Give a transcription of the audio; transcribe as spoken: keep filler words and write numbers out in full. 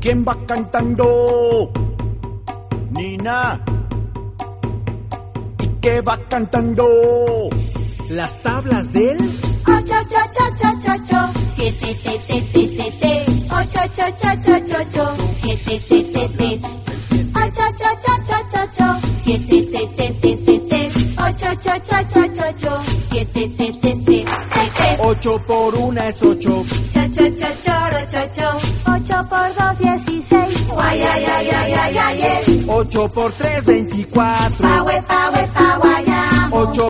¿Quién va cantando? Nina. ¿Y qué va cantando? Las tablas del ocho, ocho, ocho, ocho, ocho, siete, te, te, te, te, te, ocho, ocho, ocho, ocho, ocho, siete, te, te, te, ocho, ocho, ocho, ocho, ocho, siete, te, te, te, te, te, ocho, ocho, ocho, ocho, ocho, siete, te, te, te, te, te. Ocho por una es ocho. Cha, cha, cha, choro, cho, cho. Ocho por dos, dieciséis. Guay, ay, ay, ay, ay, ay, ay. Ocho por tres, veinticuatro. Pa, we, pa, we, pa, guayamo. Ocho